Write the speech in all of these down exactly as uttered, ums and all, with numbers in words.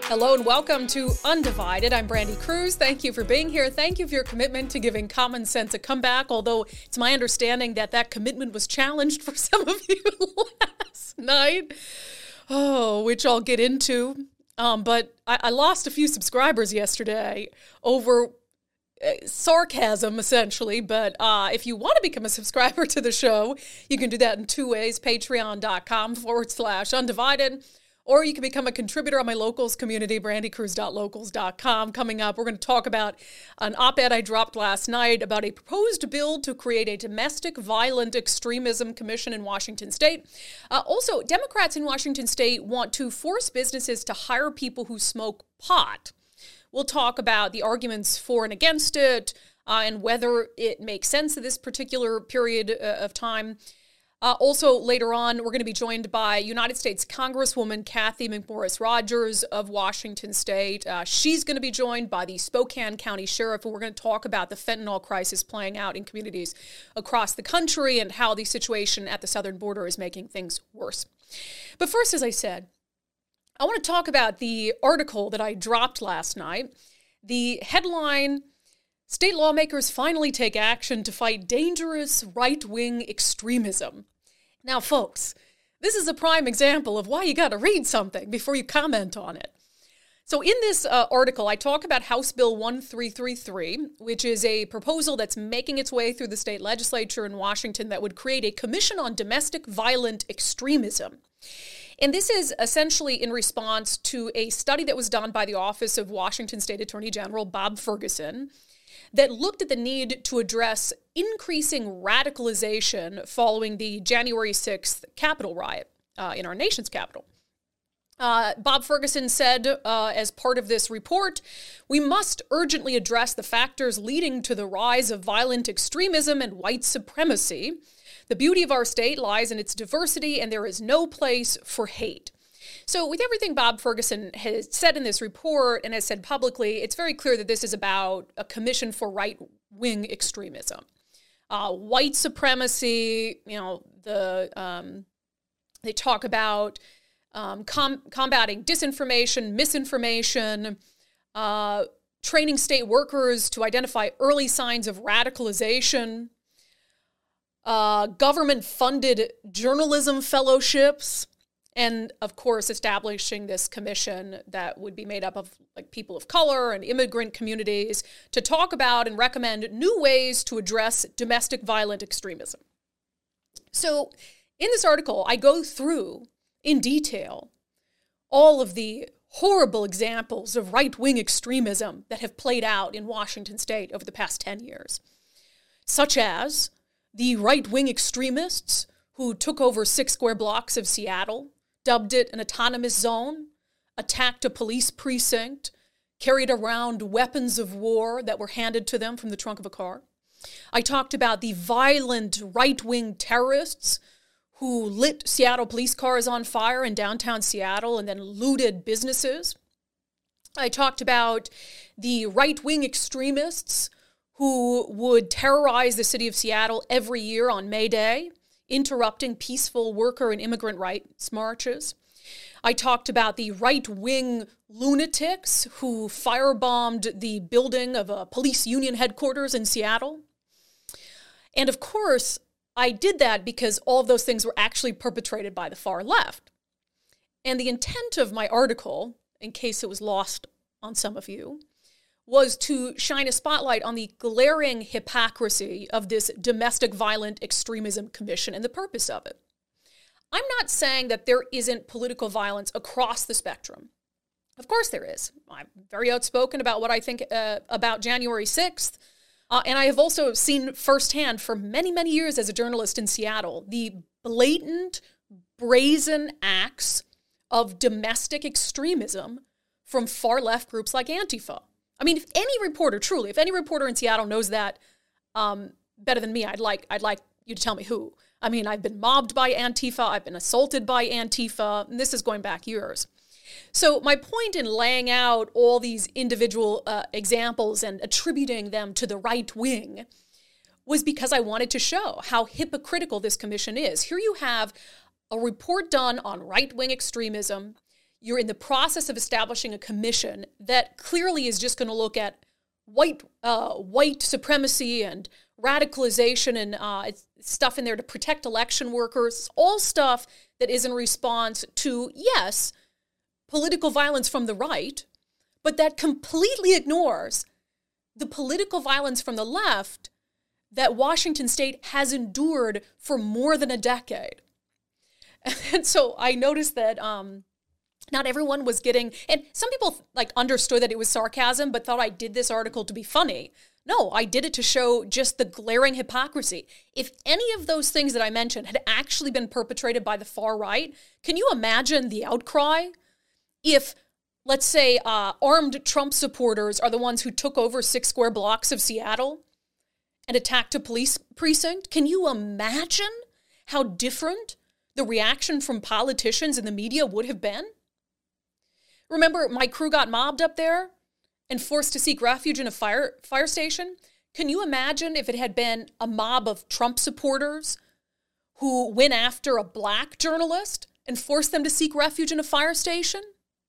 Hello and welcome to Undivided. I'm Brandy Cruz. Thank you for being here. Thank you for your commitment to giving common sense a comeback, although it's my understanding that that commitment was challenged for some of you last night, oh, which I'll get into. Um, but I, I lost a few subscribers yesterday over uh, sarcasm, essentially. But uh, if you want to become a subscriber to the show, you can do that in two ways, patreon.com forward slash undivided. Or you can become a contributor on my locals community, brandy cruz dot locals dot com. Coming up, we're going to talk about an op-ed I dropped last night about a proposed bill to create a domestic violent extremism commission in Washington state. Uh, also, Democrats in Washington state want to force businesses to hire people who smoke pot. We'll talk about the arguments for and against it uh, and whether it makes sense at this particular period uh, of time. Uh, also, later on, we're going to be joined by United States Congresswoman Cathy McMorris Rodgers of Washington State. Uh, she's going to be joined by the Spokane County Sheriff, and we're going to talk about the fentanyl crisis playing out in communities across the country and how the situation at the southern border is making things worse. But first, as I said, I want to talk about the article that I dropped last night. The headline: State lawmakers finally take action to fight dangerous right-wing extremism. Now, folks, this is a prime example of why you got to read something before you comment on it. So in this uh, article, I talk about House Bill one three three three, which is a proposal that's making its way through the state legislature in Washington that would create a commission on domestic violent extremism. And this is essentially in response to a study that was done by the Office of Washington State Attorney General Bob Ferguson that looked at the need to address increasing radicalization following the January sixth Capitol riot uh, in our nation's capital. Uh, Bob Ferguson said, uh, as part of this report, we must urgently address the factors leading to the rise of violent extremism and white supremacy. The beauty of our state lies in its diversity, and there is no place for hate. So with everything Bob Ferguson has said in this report and has said publicly, it's very clear that this is about a commission for right-wing extremism. Uh, white supremacy, you know, the um, they talk about um, com- combating disinformation, misinformation, uh, training state workers to identify early signs of radicalization, uh, government-funded journalism fellowships, and, of course, establishing this commission that would be made up of like people of color and immigrant communities to talk about and recommend new ways to address domestic violent extremism. So in this article, I go through in detail all of the horrible examples of right-wing extremism that have played out in Washington state over the past ten years, such as the right-wing extremists who took over six square blocks of Seattle, dubbed it an autonomous zone, attacked a police precinct, carried around weapons of war that were handed to them from the trunk of a car. I talked about the violent right-wing terrorists who lit Seattle police cars on fire in downtown Seattle and then looted businesses. I talked about the right-wing extremists who would terrorize the city of Seattle every year on May Day, interrupting peaceful worker and immigrant rights marches. I talked about the right-wing lunatics who firebombed the building of a police union headquarters in Seattle. And of course, I did that because all of those things were actually perpetrated by the far left. And the intent of my article, in case it was lost on some of you, was to shine a spotlight on the glaring hypocrisy of this domestic violent extremism commission and the purpose of it. I'm not saying that there isn't political violence across the spectrum. Of course there is. I'm very outspoken about what I think uh, about January sixth. Uh, and I have also seen firsthand for many, many years as a journalist in Seattle, the blatant, brazen acts of domestic extremism from far-left groups like Antifa. I mean, if any reporter, truly, if any reporter in Seattle knows that um, better than me, I'd like I'd like you to tell me who. I mean, I've been mobbed by Antifa, I've been assaulted by Antifa, and this is going back years. So my point in laying out all these individual uh, examples and attributing them to the right wing was because I wanted to show how hypocritical this commission is. Here you have a report done on right-wing extremism. you're in the process of establishing a commission that clearly is just going to look at white uh, white supremacy and radicalization and uh, it's stuff in there to protect election workers, all stuff that is in response to, yes, political violence from the right, but that completely ignores the political violence from the left that Washington State has endured for more than a decade. And so I noticed that um, not everyone was getting, and some people like understood that it was sarcasm, but thought I did this article to be funny. No, I did it to show just the glaring hypocrisy. If any of those things that I mentioned had actually been perpetrated by the far right, can you imagine the outcry? If, let's say, uh, armed Trump supporters are the ones who took over six square blocks of Seattle and attacked a police precinct, can you imagine how different the reaction from politicians and the media would have been? Remember, my crew got mobbed up there and forced to seek refuge in a fire fire station? Can you imagine if it had been a mob of Trump supporters who went after a black journalist and forced them to seek refuge in a fire station?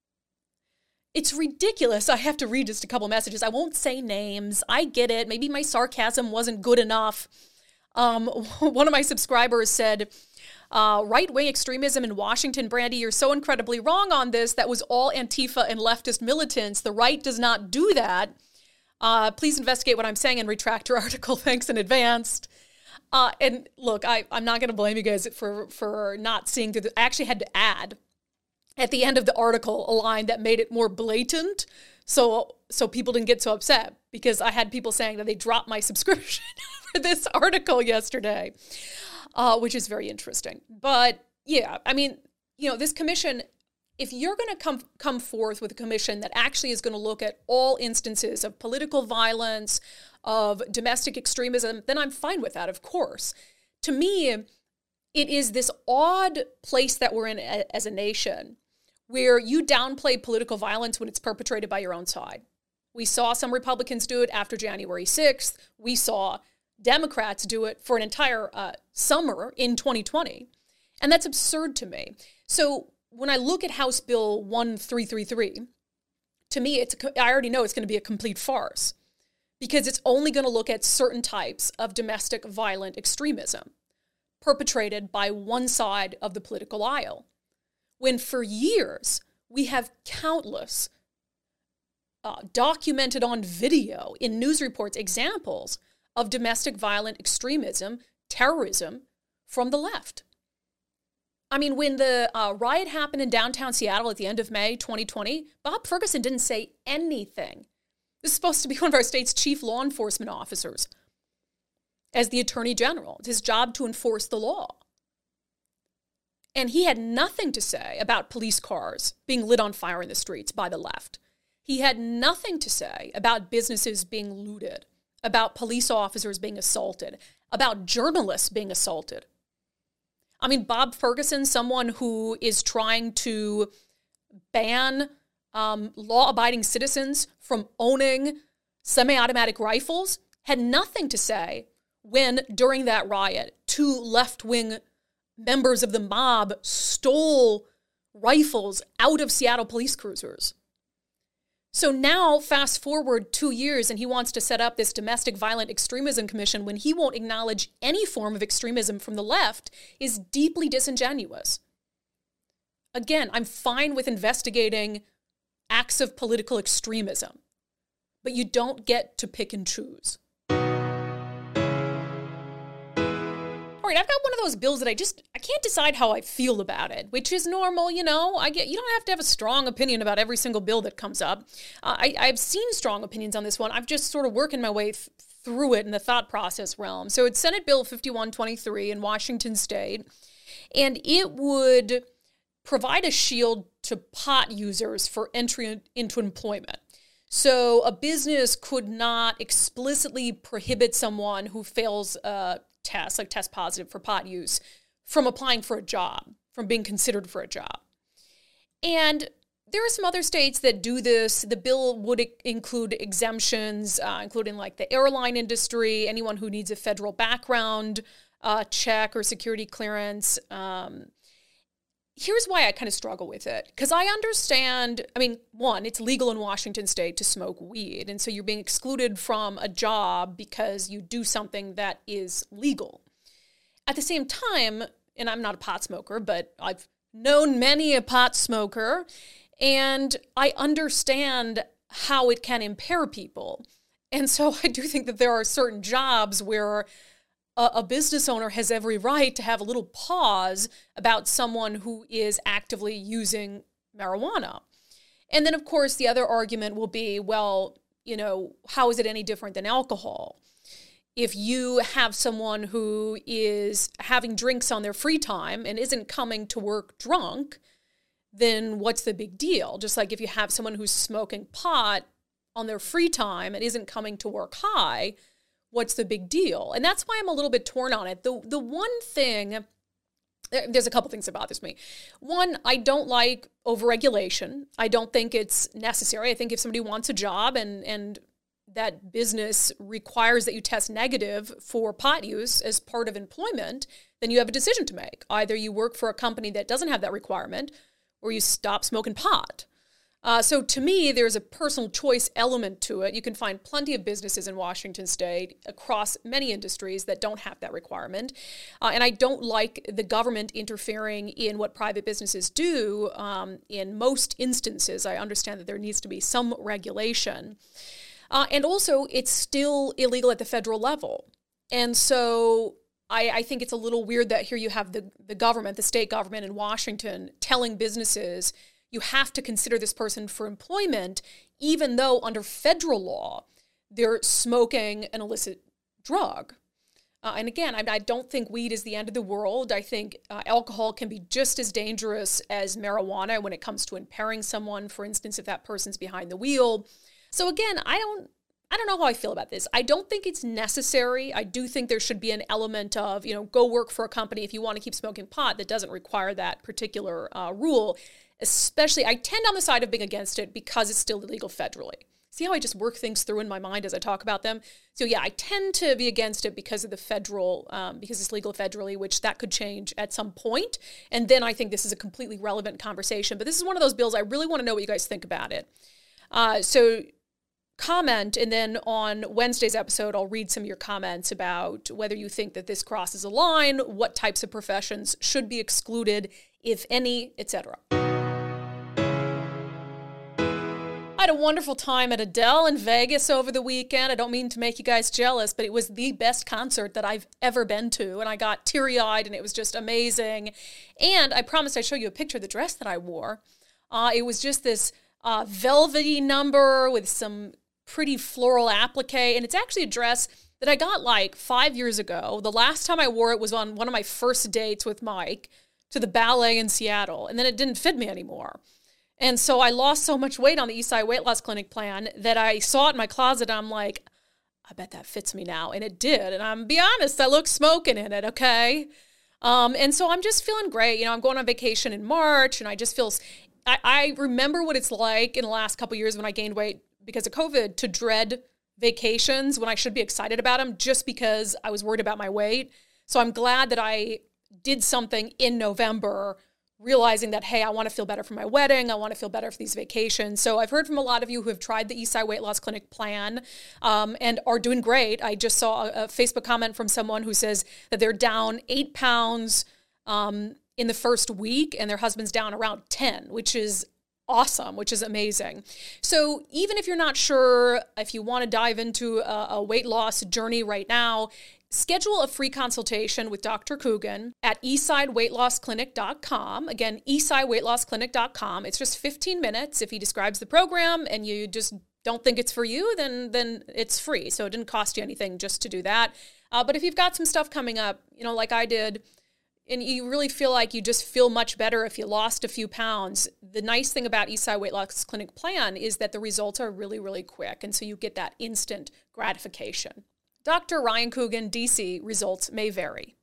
It's ridiculous. I have to read just a couple messages. I won't say names. I get it. Maybe my sarcasm wasn't good enough. Um, one of my subscribers said, uh, right-wing extremism in Washington, Brandy, you're so incredibly wrong on this. That was all Antifa and leftist militants. The right does not do that. Uh, please investigate what I'm saying and retract your article. Thanks in advance. Uh, and look, I, I'm not going to blame you guys for, for not seeing through the, I actually had to add at the end of the article a line that made it more blatant so so people didn't get so upset, because I had people saying that they dropped my subscription for this article yesterday, uh, which is very interesting. But yeah, I mean, you know, this commission, if you're going to come come forth with a commission that actually is going to look at all instances of political violence, of domestic extremism, then I'm fine with that, of course. To me, it is this odd place that we're in as a nation where you downplay political violence when it's perpetrated by your own side. We saw some Republicans do it after January sixth. We saw Democrats do it for an entire uh, summer in twenty twenty. And that's absurd to me. So when I look at House Bill thirteen thirty-three, to me, it's a, I already know it's going to be a complete farce, because it's only going to look at certain types of domestic violent extremism perpetrated by one side of the political aisle. When for years we have countless uh, documented on video in news reports examples of domestic violent extremism, terrorism from the left. I mean, when the uh, riot happened in downtown Seattle at the end of May twenty twenty, Bob Ferguson didn't say anything. This is supposed to be one of our state's chief law enforcement officers as the attorney general. It's his job to enforce the law. And he had nothing to say about police cars being lit on fire in the streets by the left. He had nothing to say about businesses being looted, about police officers being assaulted, about journalists being assaulted. I mean, Bob Ferguson, someone who is trying to ban um, law-abiding citizens from owning semi-automatic rifles, had nothing to say when, during that riot, two left-wing members of the mob stole rifles out of Seattle police cruisers. So now, fast forward two years, and he wants to set up this domestic violent extremism commission when he won't acknowledge any form of extremism from the left is deeply disingenuous. Again, I'm fine with investigating acts of political extremism, but you don't get to pick and choose. All right, I've got one of those bills that I just, I can't decide how I feel about it, which is normal, you know. I get, you don't have to have a strong opinion about every single bill that comes up. Uh, I, I've seen strong opinions on this one. I've just sort of working my way th- through it in the thought process realm. So it's Senate Bill fifty-one twenty-three in Washington State, and it would provide a shield to pot users for entry into employment. So a business could not explicitly prohibit someone who fails uh, tests, like test positive for pot use, from applying for a job, from being considered for a job. And there are some other states that do this. The bill would include exemptions, uh, including like the airline industry, anyone who needs a federal background uh, check or security clearance. Um, here's why I kind of struggle with it. Because I understand, I mean, one, it's legal in Washington state to smoke weed. And so you're being excluded from a job because you do something that is legal. At the same time, and I'm not a pot smoker, but I've known many a pot smoker, and I understand how it can impair people. And so I do think that there are certain jobs where a, a business owner has every right to have a little pause about someone who is actively using marijuana. And then, of course, the other argument will be, well, you know, how is it any different than alcohol? If you have someone who is having drinks on their free time and isn't coming to work drunk, then what's the big deal? Just like if you have someone who's smoking pot on their free time and isn't coming to work high, what's the big deal? And that's why I'm a little bit torn on it. The the one thing, there's a couple things that bothers me. One, I don't like overregulation. I don't think it's necessary. I think if somebody wants a job and and that business requires that you test negative for pot use as part of employment, then you have a decision to make. Either you work for a company that doesn't have that requirement, or you stop smoking pot. Uh, so to me, there's a personal choice element to it. You can find plenty of businesses in Washington state across many industries that don't have that requirement. Uh, and I don't like the government interfering in what private businesses do. Um, in most instances, I understand that there needs to be some regulation. Uh, and also, it's still illegal at the federal level. And so I, I think it's a little weird that here you have the, the government, the state government in Washington, telling businesses you have to consider this person for employment, even though under federal law, they're smoking an illicit drug. Uh, and again, I, I don't think weed is the end of the world. I think uh, alcohol can be just as dangerous as marijuana when it comes to impairing someone, for instance, if that person's behind the wheel. So again, I don't I don't know how I feel about this. I don't think it's necessary. I do think there should be an element of, you know, go work for a company if you want to keep smoking pot that doesn't require that particular uh, rule. Especially, I tend on the side of being against it because it's still illegal federally. See how I just work things through in my mind as I talk about them? So yeah, I tend to be against it because of the federal, um, because it's legal federally, which that could change at some point. And then I think this is a completely relevant conversation. But this is one of those bills I really want to know what you guys think about it. Uh, so comment, and then on Wednesday's episode, I'll read some of your comments about whether you think that this crosses a line, what types of professions should be excluded, if any, et cetera. I had a wonderful time at Adele in Vegas over the weekend. I don't mean to make you guys jealous, but it was the best concert that I've ever been to, and I got teary-eyed, and it was just amazing. And I promised I'd show you a picture of the dress that I wore. Uh, it was just this uh, velvety number with some pretty floral applique, and it's actually a dress that I got like five years ago. The last time I wore it was on one of my first dates with Mike to the ballet in Seattle, and then it didn't fit me anymore. And so I lost so much weight on the Eastside Weight Loss Clinic plan that I saw it in my closet, and I'm like, I bet that fits me now. And it did. And I'm be honest, I look smoking in it, okay? Um, and so I'm just feeling great. You know, I'm going on vacation in March, and I just feel, I, I remember what it's like in the last couple of years when I gained weight because of COVID to dread vacations when I should be excited about them just because I was worried about my weight. So I'm glad that I did something in November realizing that, hey, I want to feel better for my wedding. I want to feel better for these vacations. So I've heard from a lot of you who have tried the Eastside Weight Loss Clinic plan um, and are doing great. I just saw a, a Facebook comment from someone who says that they're down eight pounds um, in the first week and their husband's down around ten, which is awesome, which is amazing. So even if you're not sure if you want to dive into a, a weight loss journey right now, schedule a free consultation with Doctor Coogan at eastside weight loss clinic dot com. Again, eastside weight loss clinic dot com. It's just fifteen minutes. If he describes the program and you just don't think it's for you, then then it's free. So it didn't cost you anything just to do that. Uh, but if you've got some stuff coming up, you know, like I did, and you really feel like you just feel much better if you lost a few pounds, the nice thing about Eastside Weight Loss Clinic plan is that the results are really, really quick. And so you get that instant gratification. Doctor Ryan Coogan, D C, results may vary.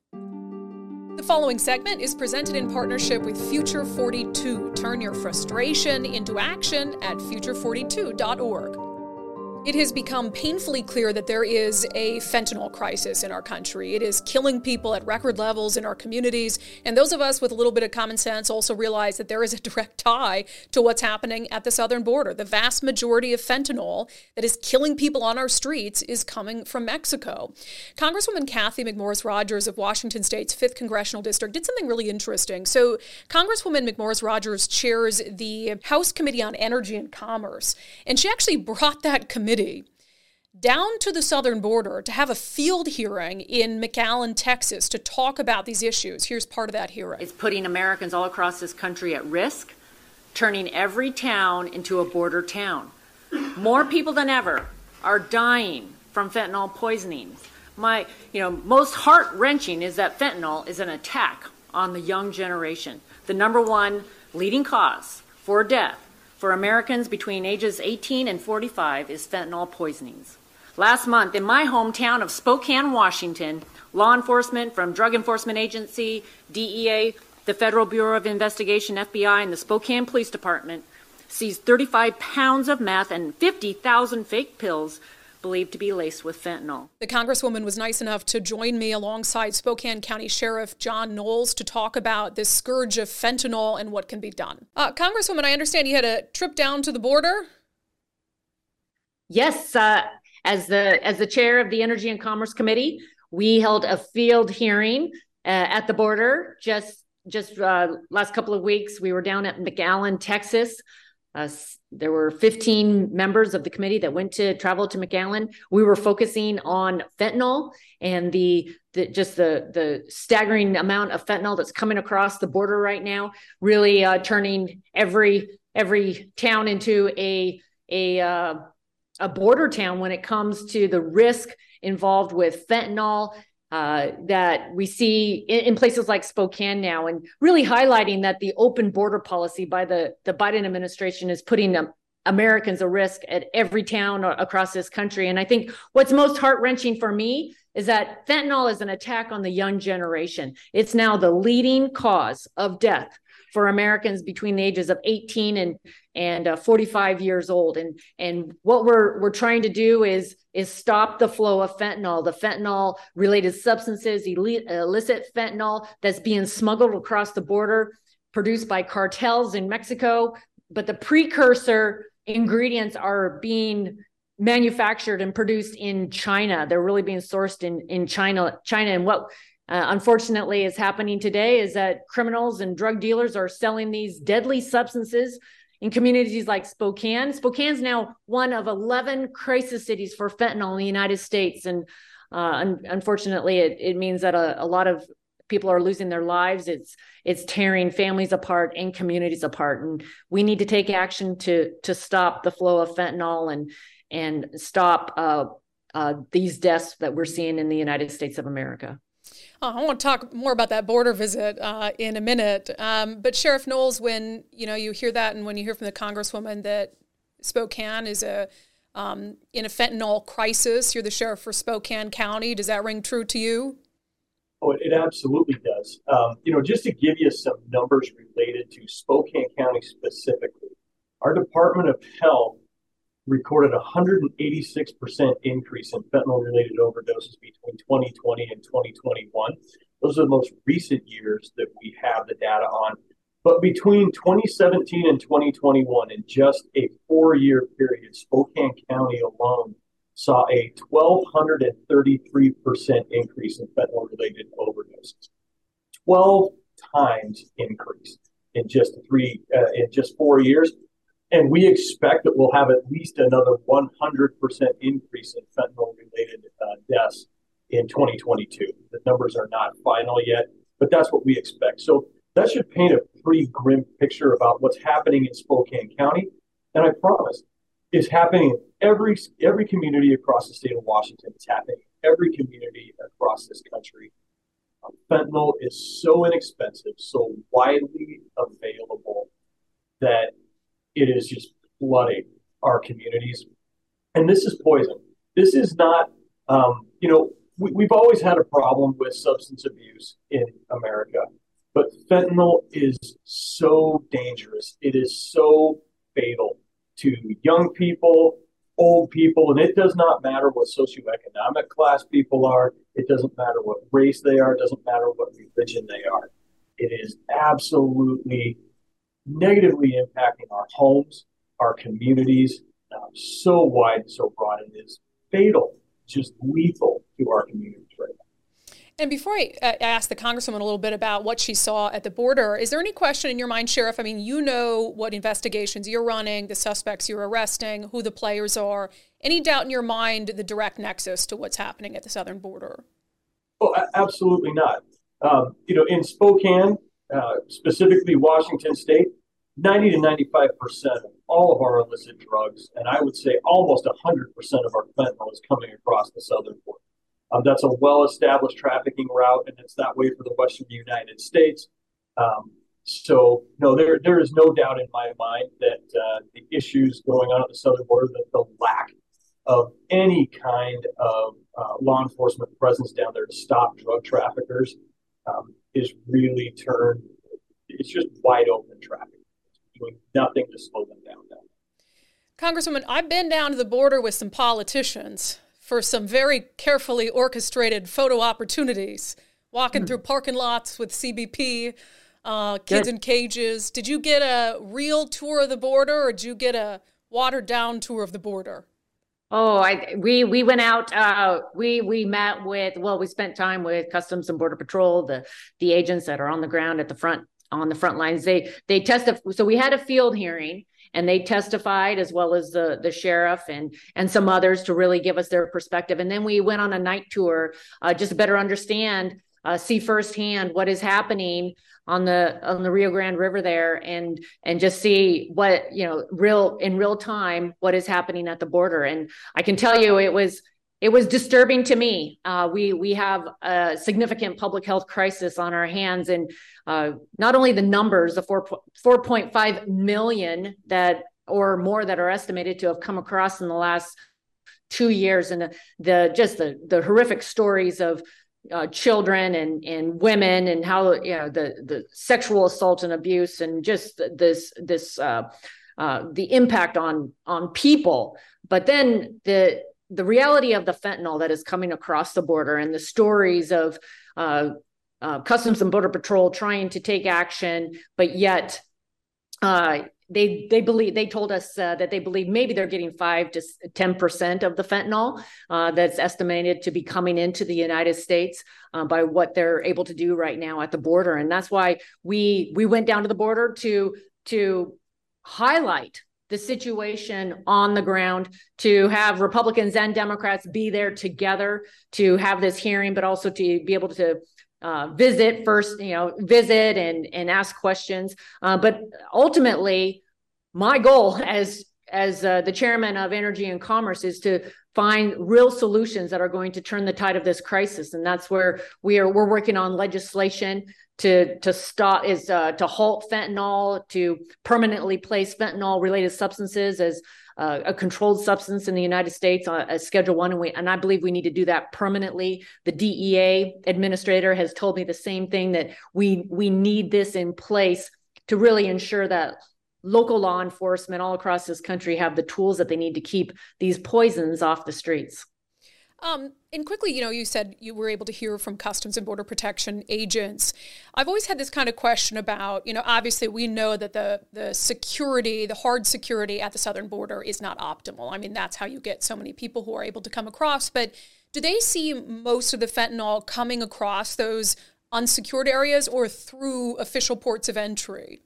The following segment is presented in partnership with Future forty-two. Turn your frustration into action at future forty-two dot org. It has become painfully clear that there is a fentanyl crisis in our country. It is killing people at record levels in our communities. And those of us with a little bit of common sense also realize that there is a direct tie to what's happening at the southern border. The vast majority of fentanyl that is killing people on our streets is coming from Mexico. Congresswoman Cathy McMorris Rodgers of Washington State's fifth Congressional District did something really interesting. So Congresswoman McMorris Rodgers chairs the House Committee on Energy and Commerce, and she actually brought that committee down to the southern border to have a field hearing in McAllen, Texas, to talk about these issues. Here's part of that hearing. It's putting Americans all across this country at risk, turning every town into a border town. More people than ever are dying from fentanyl poisonings. My, you know, most heart-wrenching is that fentanyl is an attack on the young generation. The number one leading cause for death for Americans between ages eighteen and forty-five is fentanyl poisonings. Last month, in my hometown of Spokane, Washington, law enforcement from Drug Enforcement Agency, D E A, the Federal Bureau of Investigation, F B I, and the Spokane Police Department seized thirty-five pounds of meth and fifty thousand fake pills believed to be laced with fentanyl. The Congresswoman was nice enough to join me alongside Spokane County Sheriff John Knowles to talk about this scourge of fentanyl and what can be done. Uh, Congresswoman, I understand you had a trip down to the border? Yes, uh, as the as the chair of the Energy and Commerce Committee, we held a field hearing uh, at the border just just uh, last couple of weeks. We were down at McAllen, Texas. Uh, there were fifteen members of the committee that went to travel to McAllen. We were focusing on fentanyl and the, the just the the staggering amount of fentanyl that's coming across the border right now, really uh, turning every every town into a a uh, a border town when it comes to the risk involved with fentanyl uh, that we see in, in places like Spokane now, and really highlighting that the open border policy by the, the Biden administration is putting um, Americans at risk at every town across this country. And I think what's most heart-wrenching for me is that fentanyl is an attack on the young generation. It's now the leading cause of death for Americans between the ages of eighteen and and uh, forty-five years old. And and what we're we're trying to do is is stop the flow of fentanyl, the fentanyl related substances, illicit fentanyl that's being smuggled across the border, produced by cartels in Mexico. But the precursor ingredients are being manufactured and produced in China. They're really being sourced in in China. China, and what Uh, unfortunately is happening today is that criminals and drug dealers are selling these deadly substances in communities like Spokane. Spokane's now one of eleven crisis cities for fentanyl in the United States. And uh, un- unfortunately, it, it means that a, a lot of people are losing their lives. It's it's tearing families apart and communities apart. And we need to take action to to stop the flow of fentanyl and, and stop uh, uh, these deaths that we're seeing in the United States of America. Uh, I want to talk more about that border visit uh, in a minute. Um, but Sheriff Knowles, when you know you hear that, and when you hear from the Congresswoman that Spokane is a um, in a fentanyl crisis, you're the sheriff for Spokane County. Does that ring true to you? Oh, it absolutely does. Um, you know, just to give you some numbers related to Spokane County specifically, our Department of Health recorded a one hundred eighty-six percent increase in fentanyl-related overdoses between twenty twenty and twenty twenty-one. Those are the most recent years that we have the data on. But between twenty seventeen and twenty twenty-one, in just a four-year period, Spokane County alone saw a one thousand two hundred thirty-three percent increase in fentanyl-related overdoses. twelve times increase in just three, uh, in just four years. And we expect that we'll have at least another one hundred percent increase in fentanyl-related uh, deaths in twenty twenty-two. The numbers are not final yet, but that's what we expect. So that should paint a pretty grim picture about what's happening in Spokane County. And I promise, it's happening in every, every community across the state of Washington. It's happening in every community across this country. Um, fentanyl is so inexpensive, so widely available that it is just flooding our communities. And this is poison. This is not, um, you know, we, we've always had a problem with substance abuse in America, but fentanyl is so dangerous. It is so fatal to young people, old people, and it does not matter what socioeconomic class people are. It doesn't matter what race they are. It doesn't matter what religion they are. It is absolutely negatively impacting our homes, our communities, um, so wide and so broad. It is fatal, just lethal to our communities right now. And before I uh, ask the Congresswoman a little bit about what she saw at the border, is there any question in your mind, Sheriff? I mean, you know what investigations you're running, the suspects you're arresting, who the players are. Any doubt in your mind the direct nexus to what's happening at the southern border? Oh, absolutely not. Um, you know, in Spokane, uh, specifically Washington State, ninety to ninety-five percent of all of our illicit drugs, and I would say almost one hundred percent of our fentanyl is coming across the southern border. Um, that's a well-established trafficking route, and it's that way for the Western United States. Um, so, no, there there is no doubt in my mind that uh, the issues going on at the southern border, that the lack of any kind of uh, law enforcement presence down there to stop drug traffickers um, is really turned, it's just wide open traffic. It's doing nothing to slow them down. down. Congresswoman, I've been down to the border with some politicians for some very carefully orchestrated photo opportunities, walking mm. through parking lots with C B P, uh, kids Good. in cages. Did you get a real tour of the border, or did you get a watered-down tour of the border? Oh, I we we went out. Uh, we we met with. Well, we spent time with Customs and Border Patrol, the the agents that are on the ground at the front on the front lines. They they testified. So we had a field hearing, and they testified, as well as the the sheriff and and some others, to really give us their perspective. And then we went on a night tour, uh, just to better understand, uh, see firsthand what is happening on the on the Rio Grande River there, and and just see what, you know, real in real time what is happening at the border. And I can tell you, it was it was disturbing to me. Uh, we we have a significant public health crisis on our hands, and uh, not only the numbers, the four four point five million that or more that are estimated to have come across in the last two years, and the, the just the the horrific stories of Uh, children and, and women, and how, you know, the, the sexual assault and abuse, and just this, this, uh, uh, the impact on, on people. But then the, the reality of the fentanyl that is coming across the border, and the stories of, uh, uh, Customs and Border Patrol trying to take action, but yet, uh, They they believe they told us uh, that they believe maybe they're getting five to ten percent of the fentanyl uh, that's estimated to be coming into the United States uh, by what they're able to do right now at the border. And that's why we we went down to the border to to highlight the situation on the ground, to have Republicans and Democrats be there together to have this hearing, but also to be able to Uh, visit first, you know, visit and and ask questions. Uh, but ultimately, my goal as as uh, the chairman of Energy and Commerce is to find real solutions that are going to turn the tide of this crisis, and that's where we are. We're working on legislation to to stop is uh, to halt fentanyl, to permanently place fentanyl related substances as Uh, a controlled substance in the United States uh, as Schedule One, and we and I believe we need to do that permanently. The D E A administrator has told me the same thing, that we we need this in place to really ensure that local law enforcement all across this country have the tools that they need to keep these poisons off the streets. Um, and quickly, you know, you said you were able to hear from Customs and Border Protection agents. I've always had this kind of question about, you know, obviously we know that the the security, the hard security at the southern border is not optimal. I mean, that's how you get so many people who are able to come across. But do they see most of the fentanyl coming across those unsecured areas or through official ports of entry?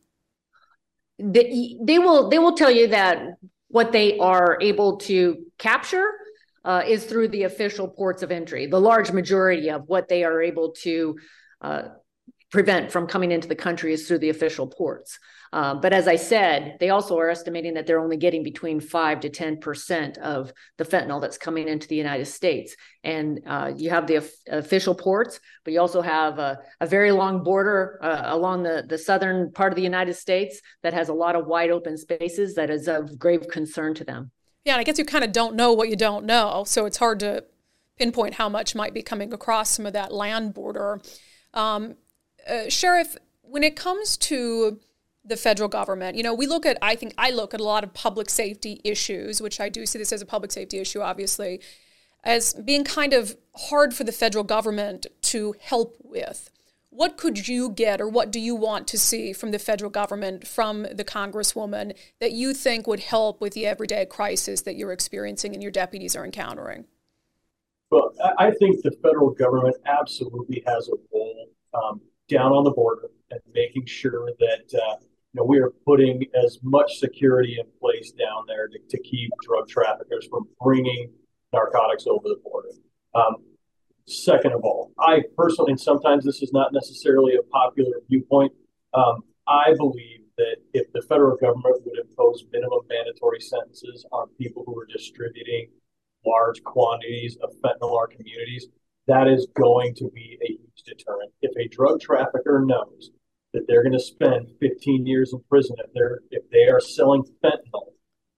They, they will they will tell you that what they are able to capture Uh, is through the official ports of entry. The large majority of what they are able to uh, prevent from coming into the country is through the official ports. Uh, but as I said, they also are estimating that they're only getting between five to ten percent of the fentanyl that's coming into the United States. And uh, you have the of- official ports, but you also have a, a very long border uh, along the, the southern part of the United States that has a lot of wide open spaces that is of grave concern to them. Yeah, and I guess you kind of don't know what you don't know, so it's hard to pinpoint how much might be coming across some of that land border. Um, uh, Sheriff, when it comes to the federal government. You know, we look at, I think I look at a lot of public safety issues, which I do see this as a public safety issue, obviously, as being kind of hard for the federal government to help with. What could you get, or what do you want to see from the federal government, from the Congresswoman, that you think would help with the everyday crisis that you're experiencing and your deputies are encountering? Well, I think the federal government absolutely has a role um, down on the border and making sure that uh, you know, we are putting as much security in place down there to, to keep drug traffickers from bringing narcotics over the border. Um, second of all, I personally, and sometimes this is not necessarily a popular viewpoint, um, I believe that if the federal government would impose minimum mandatory sentences on people who are distributing large quantities of fentanyl in our communities, that is going to be a huge deterrent. If a drug trafficker knows that they're going to spend fifteen years in prison if they're if they are selling fentanyl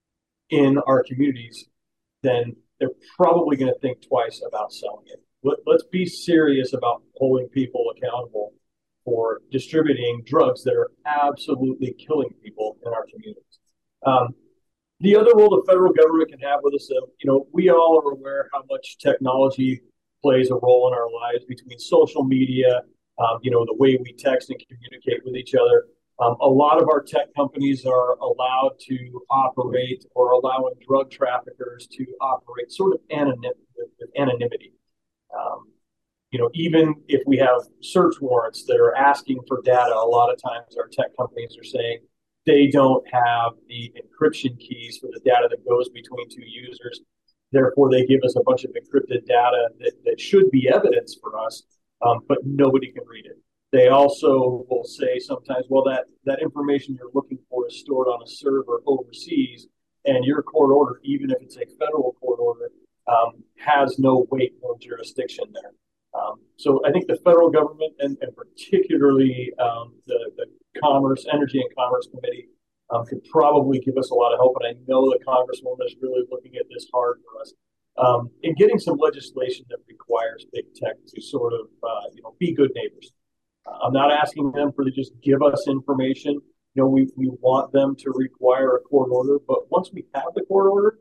in our communities, then they're probably going to think twice about selling it. Let, let's be serious about holding people accountable for distributing drugs that are absolutely killing people in our communities. Um, The other role the federal government can have with us, uh, you know, we all are aware how much technology plays a role in our lives, between social media, um, you know, the way we text and communicate with each other. Um, a lot of our tech companies are allowed to operate, or allowing drug traffickers to operate sort of anonym, with anonymity. Um, you know, even if we have search warrants that are asking for data, a lot of times our tech companies are saying they don't have the encryption keys for the data that goes between two users. Therefore, they give us a bunch of encrypted data that, that should be evidence for us, um, but nobody can read it. They also will say sometimes, well, that, that information you're looking for is stored on a server overseas, and your court order, even if it's a federal court order, um, has no weight, no jurisdiction there. Um, so I think the federal government, and, and particularly um, the, the Commerce, Energy and Commerce Committee, um, could probably give us a lot of help. And I know the Congresswoman is really looking at this hard for us um, in getting some legislation that requires big tech to sort of, uh, you know, be good neighbors. Uh, I'm not asking them for to just give us information. You know, we, we want them to require a court order, but once we have the court order,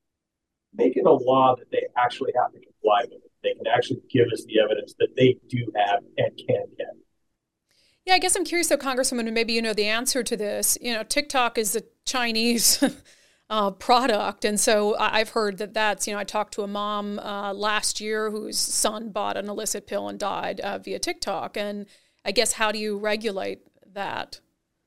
make it a law that they actually have to comply with it. They can actually give us the evidence that they do have and can get. Yeah, I guess I'm curious though, Congresswoman, and maybe you know the answer to this. You know, TikTok is a Chinese uh, product, and so I've heard that that's, you know, I talked to a mom uh, last year whose son bought an illicit pill and died uh, via TikTok, and I guess how do you regulate that?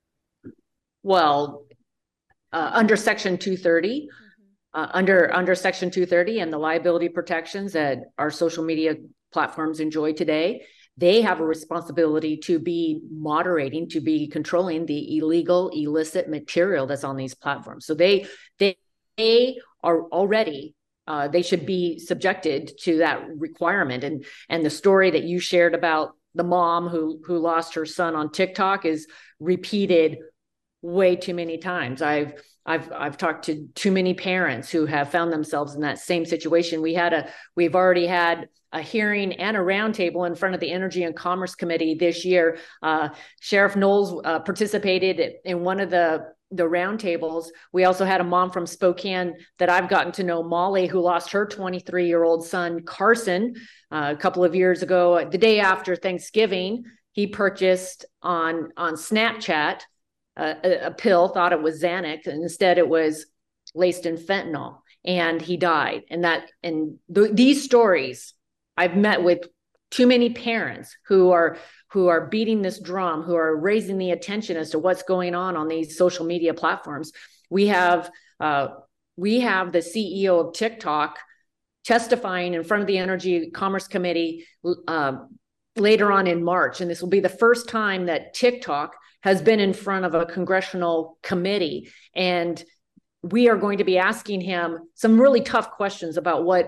Well, uh, under Section two thirty, mm-hmm. uh, under under Section two thirty and the liability protections that our social media platforms enjoy today, they have a responsibility to be moderating, to be controlling the illegal, illicit material that's on these platforms. So they they, they are already, uh, they should be subjected to that requirement. And and the story that you shared about the mom who who lost her son on TikTok is repeated way too many times. I've I've I've talked to too many parents who have found themselves in that same situation. We had a we've already had a hearing and a roundtable in front of the Energy and Commerce Committee this year. Uh, Sheriff Knowles uh, participated in one of the the roundtables. We also had a mom from Spokane that I've gotten to know, Molly, who lost her twenty-three-year-old son, Carson, uh, a couple of years ago. The day after Thanksgiving, he purchased on, on Snapchat uh, a, a pill, thought it was Xanax, and instead it was laced in fentanyl, and he died. And that, and th- these stories, I've met with too many parents who are who are beating this drum, who are raising the attention as to what's going on on these social media platforms. We have uh, we have the C E O of TikTok testifying in front of the Energy Commerce Committee uh, later on in March, and this will be the first time that TikTok has been in front of a congressional committee, and we are going to be asking him some really tough questions about what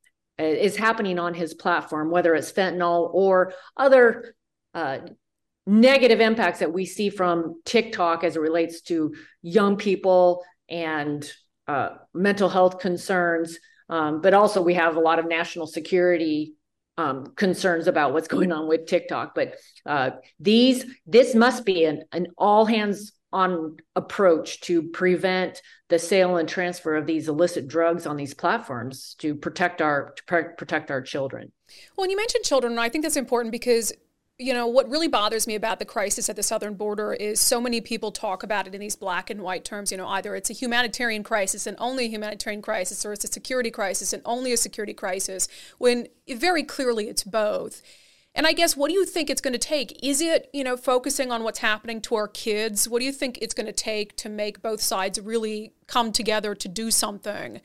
is happening on his platform, whether it's fentanyl or other uh, negative impacts that we see from TikTok as it relates to young people and uh, mental health concerns. Um, but also we have a lot of national security um, concerns about what's going on with TikTok. But uh, these, this must be an, an all hands on approach to prevent the sale and transfer of these illicit drugs on these platforms to protect our to pr- protect our children. Well, and you mentioned children, and I think that's important because, you know, what really bothers me about the crisis at the southern border is so many people talk about it in these black and white terms. You know, either it's a humanitarian crisis and only a humanitarian crisis, or it's a security crisis and only a security crisis, when very clearly it's both. And I guess, what do you think it's going to take? Is it, you know, focusing on what's happening to our kids? What do you think it's going to take to make both sides really come together to do something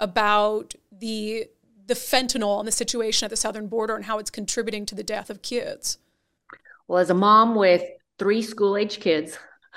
about the the fentanyl and the situation at the southern border and how it's contributing to the death of kids? Well, as a mom with three school-age kids,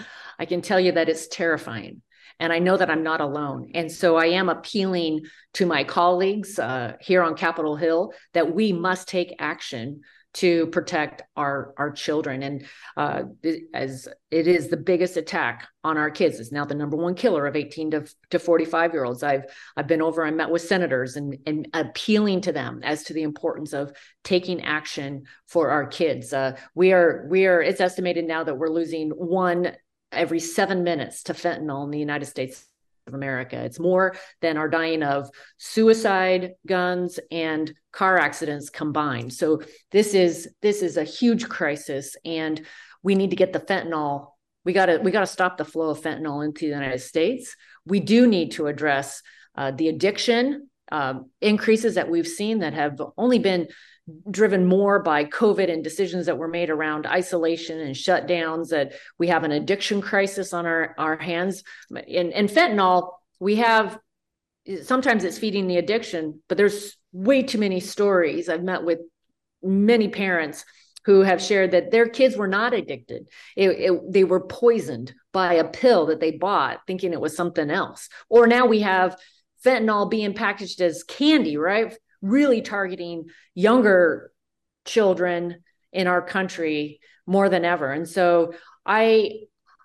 I can tell you that it's terrifying. And I know that I'm not alone. And so I am appealing to my colleagues uh, here on Capitol Hill that we must take action to protect our, our children. And uh, as it is the biggest attack on our kids, it's now the number one killer of eighteen to forty-five year olds. I've I've been over and met with senators and, and appealing to them as to the importance of taking action for our kids. Uh, we are we are it's estimated now that we're losing one every seven minutes to fentanyl in the United States of America. It's more than are dying of suicide, guns, and car accidents combined. So this is this is a huge crisis, and we need to get the fentanyl. We got to we got to stop the flow of fentanyl into the United States. We do need to address uh, the addiction uh, increases that we've seen that have only been driven more by COVID and decisions that were made around isolation and shutdowns, that we have an addiction crisis on our, our hands. In, in fentanyl, we have, sometimes it's feeding the addiction, but there's way too many stories. I've met with many parents who have shared that their kids were not addicted. It, it, they were poisoned by a pill that they bought thinking it was something else. Or now we have fentanyl being packaged as candy, right? Really targeting younger children in our country more than ever. And so I,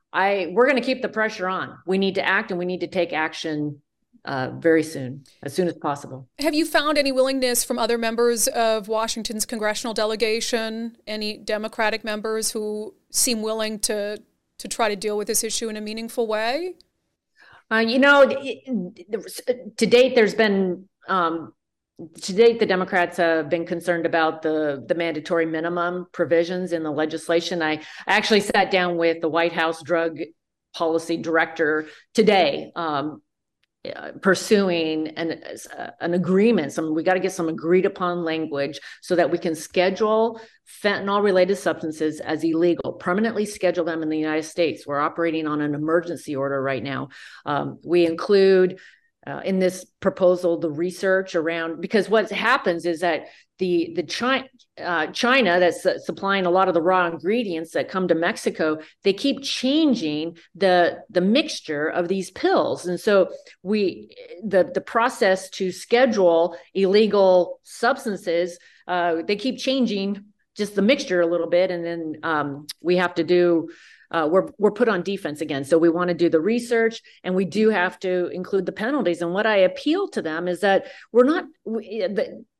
I, we're going to keep the pressure on. We need to act, and we need to take action uh, very soon, as soon as possible. Have you found any willingness from other members of Washington's congressional delegation, any Democratic members who seem willing to, to try to deal with this issue in a meaningful way? Uh, you know, to date, there's been, um, To date, the Democrats have been concerned about the, the mandatory minimum provisions in the legislation. I actually sat down with the White House drug policy director today, um, pursuing an, an agreement. Some, we got to get some agreed upon language so that we can schedule fentanyl related substances as illegal, permanently schedule them in the United States. We're operating on an emergency order right now. Um, we include Uh, in this proposal, the research around, because what happens is that the the China, uh, China that's uh, supplying a lot of the raw ingredients that come to Mexico, they keep changing the the mixture of these pills, and so we the the process to schedule illegal substances, uh, they keep changing just the mixture a little bit, and then um, we have to do. Uh, we're we're put on defense again. So we want to do the research, and we do have to include the penalties. And what I appeal to them is that we're not we,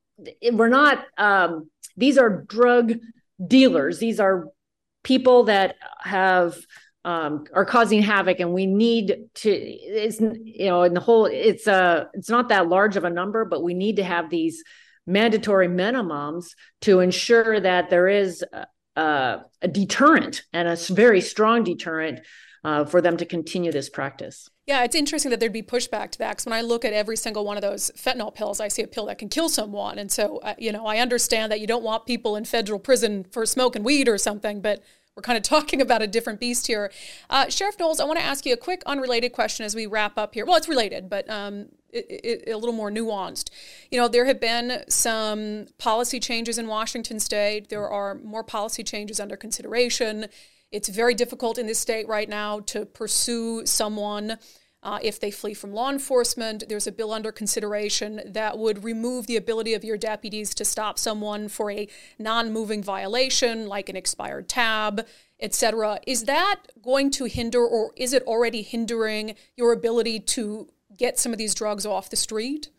we're not um, these are drug dealers. These are people that have um, are causing havoc, and we need to. It's you know, in the whole, it's a it's not that large of a number, but we need to have these mandatory minimums to ensure that there is. Uh, Uh, a deterrent, and a very strong deterrent uh, for them to continue this practice. Yeah, it's interesting that there'd be pushback to that, because when I look at every single one of those fentanyl pills, I see a pill that can kill someone. And so, uh, you know, I understand that you don't want people in federal prison for smoking weed or something, but we're kind of talking about a different beast here. Uh, Sheriff Knowles, I want to ask you a quick unrelated question as we wrap up here. Well, it's related, but um, it, it, a little more nuanced. You know, there have been some policy changes in Washington state. There are more policy changes under consideration. It's very difficult in this state right now to pursue someone Uh, if they flee from law enforcement. There's a bill under consideration that would remove the ability of your deputies to stop someone for a non-moving violation, like an expired tab, et cetera. Is that going to hinder, or is it already hindering your ability to get some of these drugs off the street?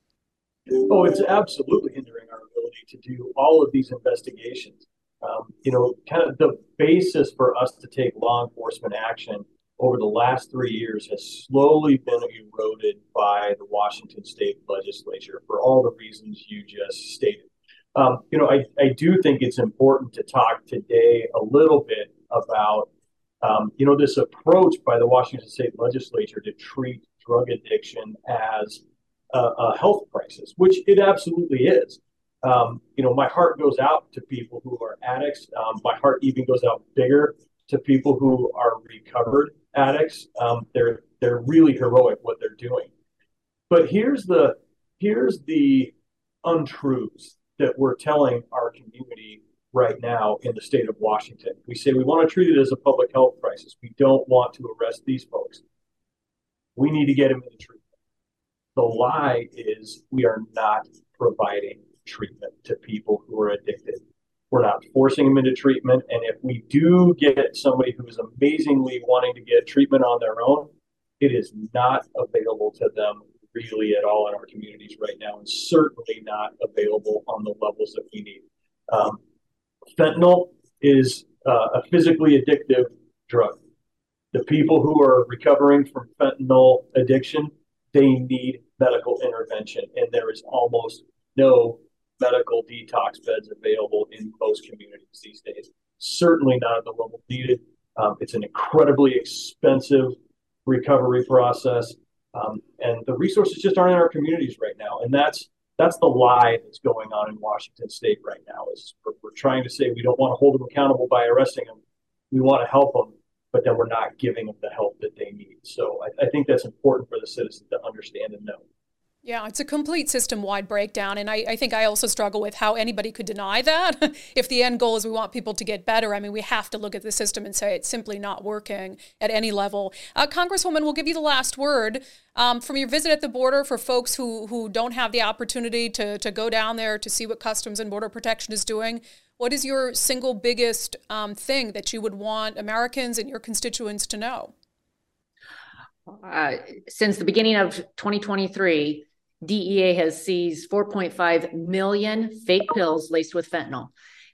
Oh, it's absolutely hindering our ability to do all of these investigations. Um, you know, kind of the basis for us to take law enforcement action over the last three years has slowly been eroded by the Washington State Legislature for all the reasons you just stated. Um, you know, I, I do think it's important to talk today a little bit about, um, you know, this approach by the Washington State Legislature to treat drug addiction as a, a health crisis, which it absolutely is. Um, you know, my heart goes out to people who are addicts. Um, my heart even goes out bigger to people who are recovered addicts. Um, they're they're really heroic what they're doing. But here's the here's the untruths that we're telling our community right now in the state of Washington. We say we want to treat it as a public health crisis. We don't want to arrest these folks. We need to get them into treatment. The lie is we are not providing treatment to people who are addicted. We're not forcing them into treatment. And if we do get somebody who is amazingly wanting to get treatment on their own, it is not available to them really at all in our communities right now, and certainly not available on the levels that we need. Um, fentanyl is uh, a physically addictive drug. The people who are recovering from fentanyl addiction, they need medical intervention, and there is almost no medical detox beds available in most communities these days. Certainly not at the level needed. Um, it's an incredibly expensive recovery process. Um, and the resources just aren't in our communities right now. And that's that's the lie that's going on in Washington State right now. Is we're, we're trying to say we don't want to hold them accountable by arresting them. We want to help them, but then we're not giving them the help that they need. So I, I think that's important for the citizens to understand and know. Yeah, it's a complete system-wide breakdown, and I, I think I also struggle with how anybody could deny that. If the end goal is we want people to get better, I mean, we have to look at the system and say it's simply not working at any level. Uh, Congresswoman, we'll give you the last word. Um, from your visit at the border, for folks who, who don't have the opportunity to, to go down there to see what Customs and Border Protection is doing, what is your single biggest um, thing that you would want Americans and your constituents to know? Uh, since the beginning of twenty twenty-three, D E A has seized four point five million fake pills laced with fentanyl.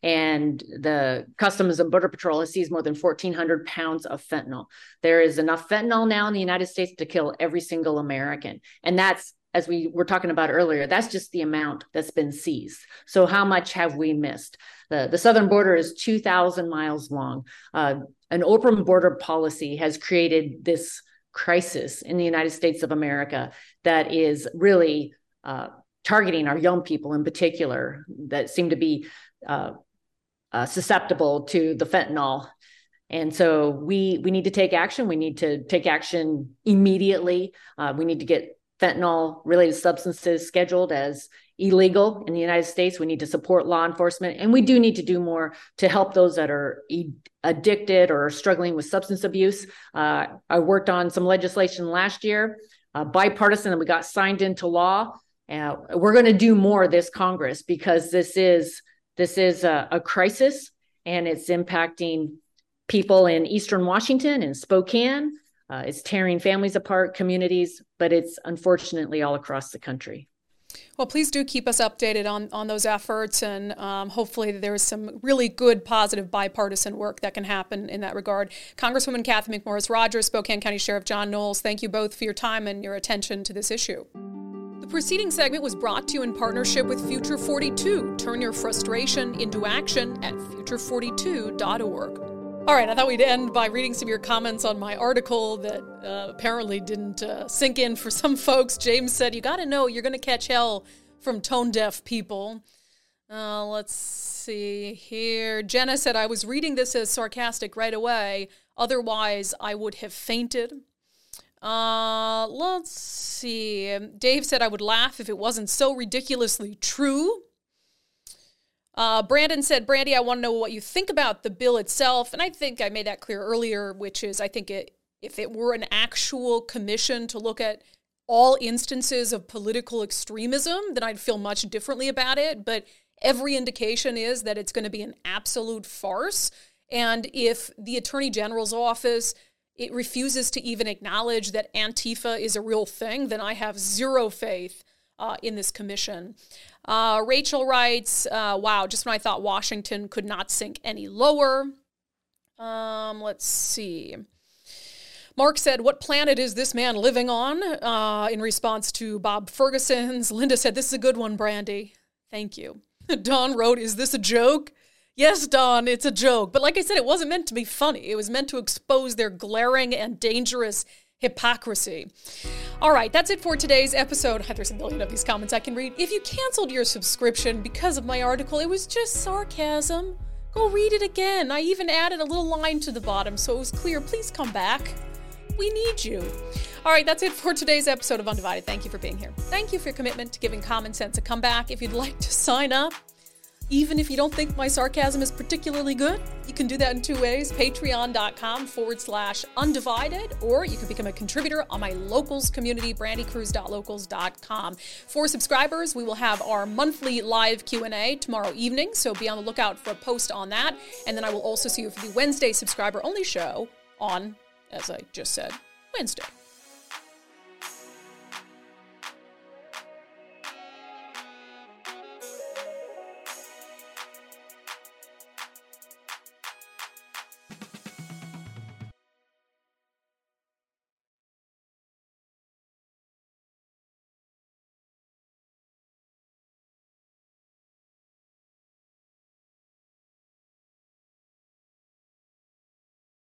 And the Customs and Border Patrol has seized more than fourteen hundred pounds of fentanyl. There is enough fentanyl now in the United States to kill every single American. And that's, as we were talking about earlier, that's just the amount that's been seized. So how much have we missed? The, the southern border is two thousand miles long. Uh, an open border policy has created this crisis in the United States of America that is really uh, targeting our young people in particular that seem to be uh, uh, susceptible to the fentanyl. And so we we need to take action. We need to take action immediately. Uh, we need to get fentanyl related substances scheduled as illegal in the United States. We need to support law enforcement, and we do need to do more to help those that are e- addicted or struggling with substance abuse. Uh, I worked on some legislation last year, uh, bipartisan, and we got signed into law. Uh, we're going to do more this Congress because this is this is a, a crisis, and it's impacting people in Eastern Washington and Spokane. Uh, it's tearing families apart, communities, but it's unfortunately all across the country. Well, please do keep us updated on, on those efforts, and um, hopefully there's some really good, positive, bipartisan work that can happen in that regard. Congresswoman Cathy McMorris Rodgers, Spokane County Sheriff John Knowles, thank you both for your time and your attention to this issue. The preceding segment was brought to you in partnership with Future forty-two. Turn your frustration into action at future forty-two dot org. All right, I thought we'd end by reading some of your comments on my article that uh, apparently didn't uh, sink in for some folks. James said, you got to know you're going to catch hell from tone-deaf people. Uh, let's see here. Jenna said, I was reading this as sarcastic right away. Otherwise, I would have fainted. Uh, let's see. Dave said, I would laugh if it wasn't so ridiculously true. Uh, Brandon said, Brandy, I want to know what you think about the bill itself. And I think I made that clear earlier, which is I think it, if it were an actual commission to look at all instances of political extremism, then I'd feel much differently about it. But every indication is that it's going to be an absolute farce. And if the Attorney General's office, it refuses to even acknowledge that Antifa is a real thing, then I have zero faith uh, in this commission. Uh, Rachel writes, uh, wow, just when I thought Washington could not sink any lower. Um, let's see. Mark said, what planet is this man living on? Uh, in response to Bob Ferguson's. Linda said, this is a good one, Brandy. Thank you. Don wrote, is this a joke? Yes, Don, it's a joke. But like I said, it wasn't meant to be funny. It was meant to expose their glaring and dangerous hypocrisy. All right, that's it for today's episode. There's a million of these comments I can read. If you canceled your subscription because of my article, it was just sarcasm. Go read it again. I even added a little line to the bottom so it was clear. Please come back. We need you. All right, that's it for today's episode of Undivided. Thank you for being here. Thank you for your commitment to giving Common Sense a comeback. If you'd like to sign up, even if you don't think my sarcasm is particularly good, you can do that in two ways. Patreon.com forward slash undivided, or you can become a contributor on my locals community, brandy cruz dot locals dot com. For subscribers, we will have our monthly live Q and A tomorrow evening, so be on the lookout for a post on that. And then I will also see you for the Wednesday subscriber-only show on, as I just said, Wednesday.